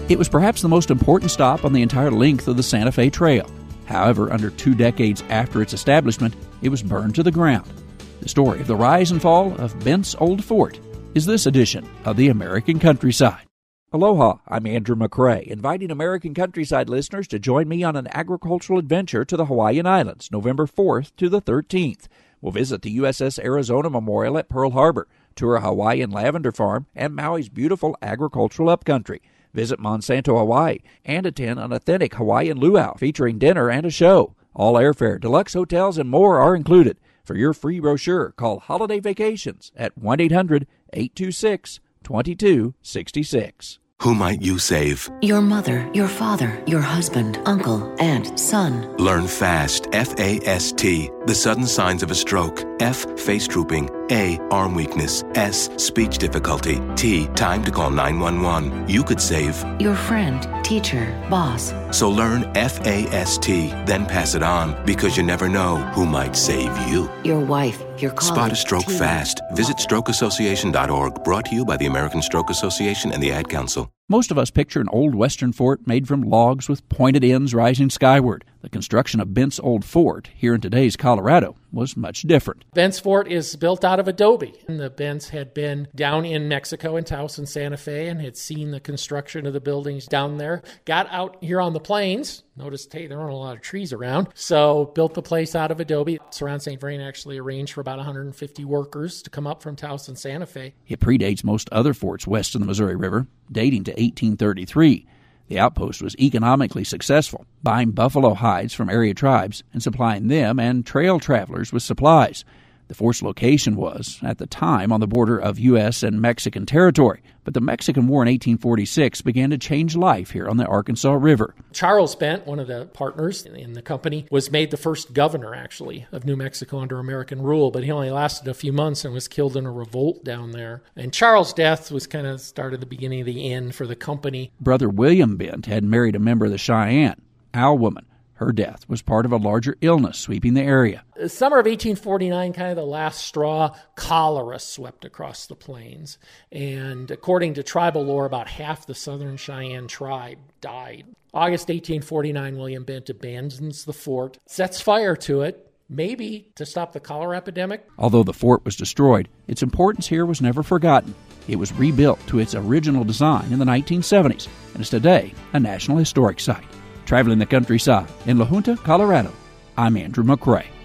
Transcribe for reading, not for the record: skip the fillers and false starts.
It was perhaps the most important stop on the entire length of the Santa Fe Trail. However, under 2 decades after its establishment, it was burned to the ground. The story of the rise and fall of Bent's Old Fort is this edition of the American Countryside. Aloha, I'm Andrew McCrae, inviting American Countryside listeners to join me on an agricultural adventure to the Hawaiian Islands, November 4th to the 13th. We'll visit the USS Arizona Memorial at Pearl Harbor, tour a Hawaiian lavender farm, and Maui's beautiful agricultural upcountry. Visit Monsanto, Hawaii, and attend an authentic Hawaiian luau featuring dinner and a show. All airfare, deluxe hotels, and more are included. For your free brochure, call Holiday Vacations at 1-800-826-2266. Who might you save? Your mother, your father, your husband, uncle, aunt, son. Learn FAST, F-A-S-T, the sudden signs of a stroke. F, face drooping. A, arm weakness. S, speech difficulty. T, time to call 911. You could save your friend, teacher, boss. So learn FAST, then pass it on, because you never know who might save you. Your wife, your colleague. Spot a stroke team. fast. Visit strokeassociation.org, brought to you by the American Stroke Association and the Ad Council. Most of us picture an old western fort made from logs with pointed ends rising skyward. The construction of Bent's Old Fort, here in today's Colorado, was much different. Bent's Fort is built out of adobe. And the Bents had been down in Mexico in Taos and Santa Fe and had seen the construction of the buildings down there. Got out here on the plains, noticed, hey, there aren't a lot of trees around, so built the place out of adobe. Surround St. Vrain actually arranged for about 150 workers to come up from Taos and Santa Fe. It predates most other forts west of the Missouri River, dating to 1833. The outpost was economically successful, buying buffalo hides from area tribes and supplying them and trail travelers with supplies. The fort's location was, at the time, on the border of U.S. and Mexican territory, but the Mexican War in 1846 began to change life here on the Arkansas River. Charles Bent, one of the partners in the company, was made the first governor, actually, of New Mexico under American rule, but he only lasted a few months and was killed in a revolt down there. And Charles' death was kind of started the beginning of the end for the company. Brother William Bent had married a member of the Cheyenne, Owl Woman. Her death was part of a larger illness sweeping the area. The summer of 1849, kind of the last straw, cholera swept across the plains. And according to tribal lore, about half the Southern Cheyenne tribe died. August 1849, William Bent abandons the fort, sets fire to it, maybe to stop the cholera epidemic. Although the fort was destroyed, its importance here was never forgotten. It was rebuilt to its original design in the 1970s and is today a National Historic Site. Traveling the countryside in La Junta, Colorado, I'm Andrew McCrae.